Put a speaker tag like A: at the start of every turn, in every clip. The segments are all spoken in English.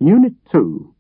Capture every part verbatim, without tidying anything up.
A: Unit two.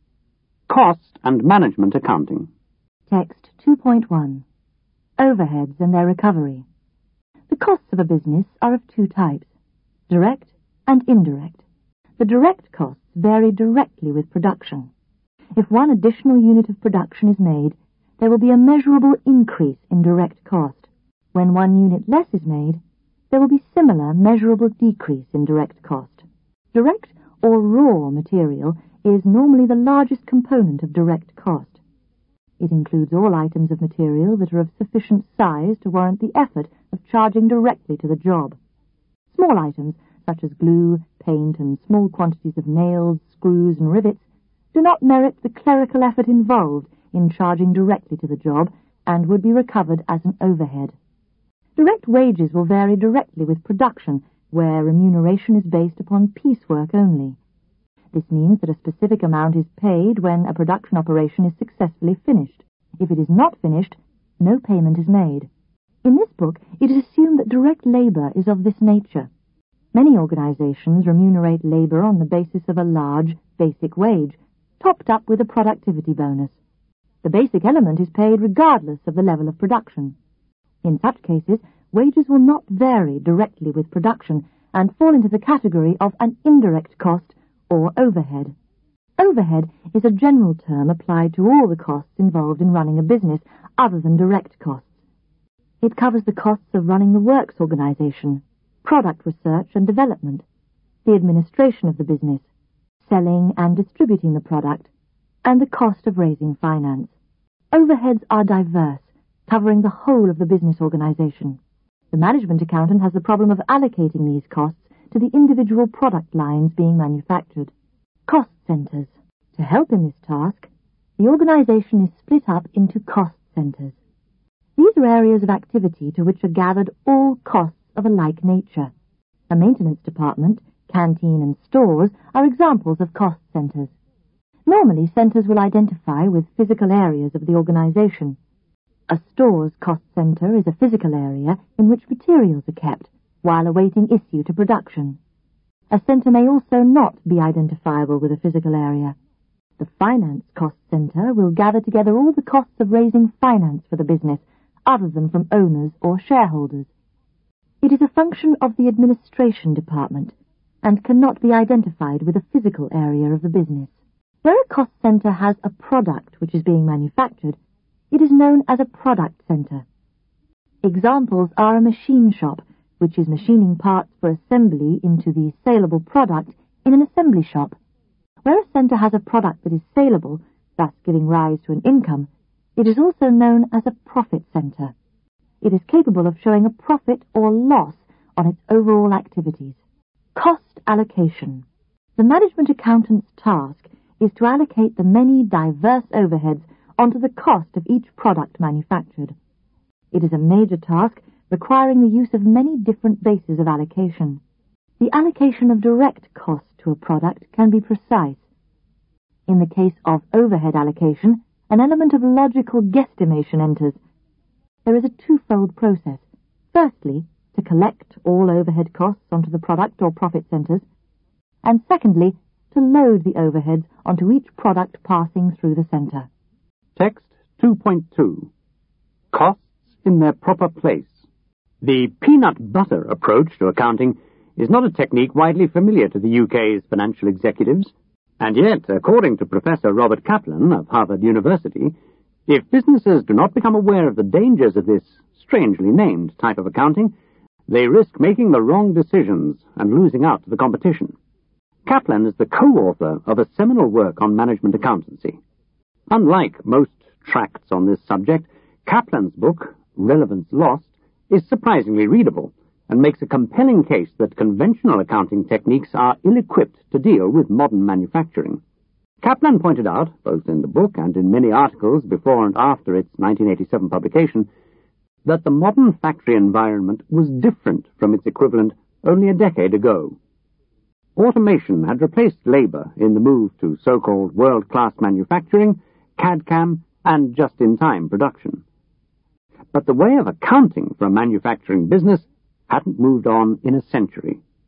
A: Cost and Management Accounting.
B: Text two point one. Overheads and their recovery. The costs of a business are of two types, direct and indirect. The direct costs vary directly with production. If one additional unit of production is made, there will be a measurable increase in direct cost. When one unit less is made, there will be similar measurable decrease in direct cost. Direct or raw material is normally the largest component of direct cost. It includes all items of material that are of sufficient size to warrant the effort of charging directly to the job. Small items, such as glue, paint, and small quantities of nails, screws, and rivets, do not merit the clerical effort involved in charging directly to the job and would be recovered as an overhead. Direct wages will vary directly with production, where remuneration is based upon piecework only. This means that a specific amount is paid when a production operation is successfully finished. If it is not finished, no payment is made. In this book, it is assumed that direct labor is of this nature. Many organizations remunerate labor on the basis of a large, basic wage, topped up with a productivity bonus. The basic element is paid regardless of the level of production. In such cases, wages will not vary directly with production and fall into the category of an indirect cost or overhead. Overhead is a general term applied to all the costs involved in running a business other than direct costs. It covers the costs of running the works organization, product research and development, the administration of the business, selling and distributing the product, and the cost of raising finance. Overheads are diverse, covering the whole of the business organization. The management accountant has the problem of allocating these costs to the individual product lines being manufactured. Cost centers. To help in this task, the organization is split up into cost centers. These are areas of activity to which are gathered all costs of a like nature. A maintenance department, canteen, and stores are examples of cost centers. Normally, centers will identify with physical areas of the organization. A store's cost center is a physical area in which materials are kept while awaiting issue to production. A center may also not be identifiable with a physical area. The finance cost center will gather together all the costs of raising finance for the business, other than from owners or shareholders. It is a function of the administration department and cannot be identified with a physical area of the business. Where a cost center has a product which is being manufactured, it is known as a product center. Examples are a machine shop, which is machining parts for assembly into the saleable product in an assembly shop. Where a center has a product that is saleable, thus giving rise to an income, it is also known as a profit center. It is capable of showing a profit or loss on its overall activities. Cost allocation. The management accountant's task is to allocate the many diverse overheads onto the cost of each product manufactured. It is a major task requiring the use of many different bases of allocation. The allocation of direct cost to a product can be precise. In the case of overhead allocation, an element of logical guesstimation enters. There is a twofold process. Firstly, to collect all overhead costs onto the product or profit centers, and secondly, to load the overheads onto each product passing through the center.
A: Text two point two. Costs in their proper place. The peanut butter approach to accounting is not a technique widely familiar to the U K's financial executives, and yet, according to Professor Robert Kaplan of Harvard University, if businesses do not become aware of the dangers of this strangely named type of accounting, they risk making the wrong decisions and losing out to the competition. Kaplan is the co-author of a seminal work on management accountancy. Unlike most tracts on this subject, Kaplan's book, Relevance Lost, is surprisingly readable and makes a compelling case that conventional accounting techniques are ill-equipped to deal with modern manufacturing. Kaplan pointed out, both in the book and in many articles before and after its nineteen eighty-seven publication, that the modern factory environment was different from its equivalent only a decade ago. Automation had replaced labor in the move to so-called world-class manufacturing, C A D C A M, and just-in-time production. But the way of accounting for a manufacturing business hadn't moved on in a century.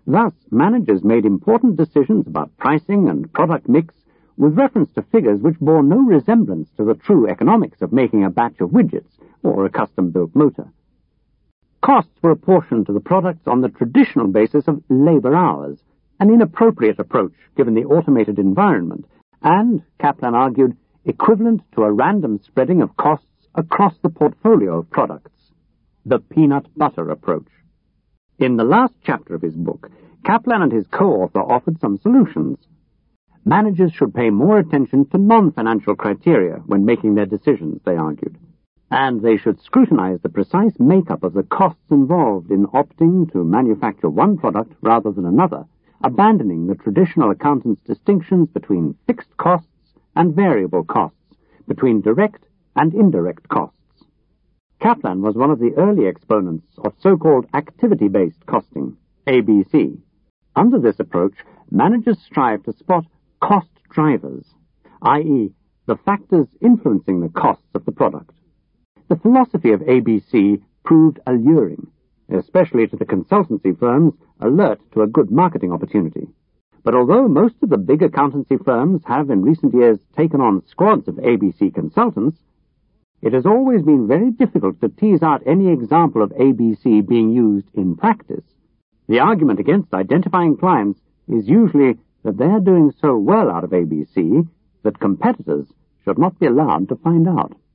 A: Thus, managers made important decisions about pricing and product mix with reference to figures which bore no resemblance to the true economics of making a batch of widgets or a custom-built motor. Costs were apportioned to the products on the traditional basis of labor hours, an inappropriate approach given the automated environment, and, Kaplan argued, equivalent to a random spreading of costs across the portfolio of products, the peanut butter approach. In the last chapter of his book, Kaplan and his co-author offered some solutions. Managers should pay more attention to non-financial criteria when making their decisions, they argued, and they should scrutinize the precise makeup of the costs involved in opting to manufacture one product rather than another, abandoning the traditional accountant's distinctions between fixed costs and variable costs, between direct and indirect costs. Kaplan was one of the early exponents of so-called activity-based costing, A B C. Under this approach, managers strive to spot cost drivers, that is, the factors influencing the costs of the product. The philosophy of A B C proved alluring, especially to the consultancy firms alert to a good marketing opportunity. But although most of the big accountancy firms have in recent years taken on squads of A B C consultants, it has always been very difficult to tease out any example of A B C being used in practice. The argument against identifying clients is usually that they are doing so well out of A B C that competitors should not be allowed to find out.